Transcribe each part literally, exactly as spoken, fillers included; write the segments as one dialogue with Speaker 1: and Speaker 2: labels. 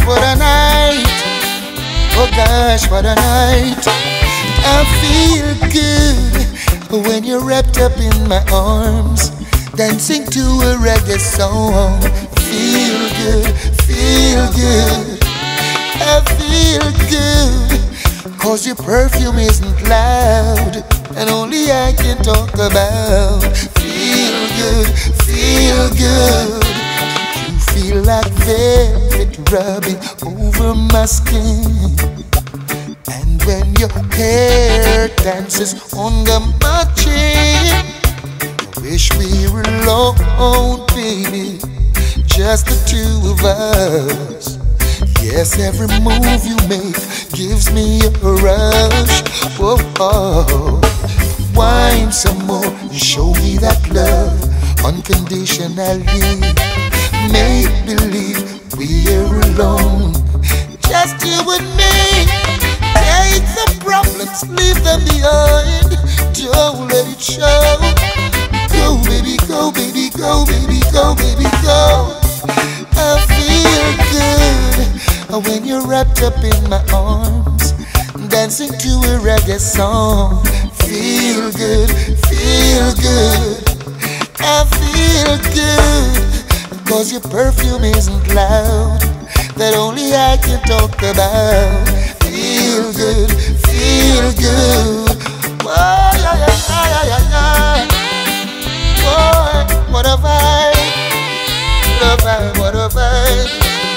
Speaker 1: what a night. Oh gosh, what a night. I feel good when you're wrapped up in my arms, dancing to a reggae song. Feel good, feel good. I feel good, cause your perfume isn't loud, and only I can talk about. Feel good, feel good. You feel like velvet rubbing over my skin, and when your hair dances under my chin, I wish we were alone, baby, just the two of us. Yes, every move you make gives me a rush. Whoa, oh. Wine some more and show me that love unconditionally. Make believe we're alone, just you and me. Take the problems, leave them behind. Don't let it show. Go, baby, go, baby, go, baby, go, baby, go. I feel good when you're wrapped up in my arms, dancing to a reggae song. Feel good, feel good. I feel good, cause your perfume isn't loud, that only I can talk about. Feel good, feel good. Whoa, yeah, yeah, yeah, yeah, yeah. Boy, what a vibe, what a vibe, what a vibe.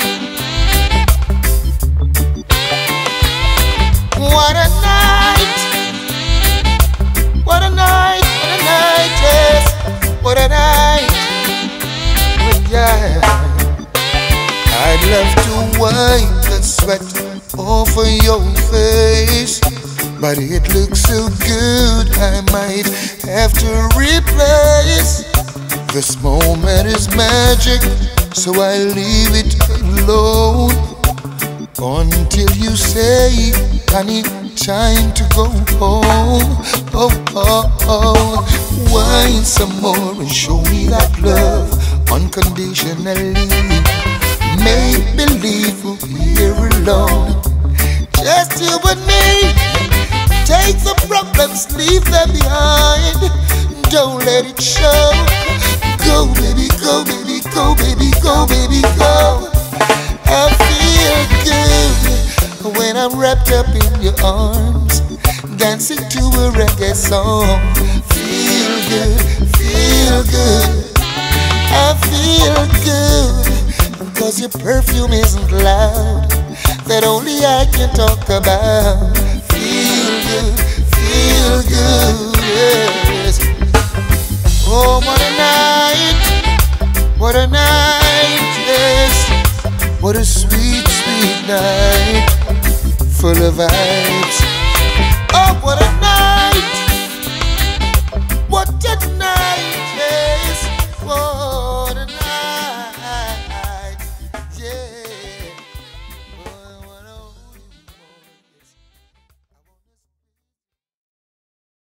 Speaker 1: What a night, what a night, what a night, yes, what a night. Oh, yeah. I'd love to wipe the sweat off of your face, but it looks so good I might have to replace. This moment is magic, so I leave it alone until you say, honey, time to go home. Oh, oh, oh. Wine some more and show me that love unconditionally. Make believe we're alone, just you and me. Take the problems, leave them behind. Don't let it show. Go, baby, go, baby, go, baby, go, baby, go. I feel good when I'm wrapped up in your arms, dancing to a reggae song. Feel good, feel good. I feel good, cause your perfume isn't loud, that only I can talk about. Feel good, feel good, yes. Oh, what a night, what a night, yes. What a sweet, sweet night, full of vibes. Oh, what a night, what a night.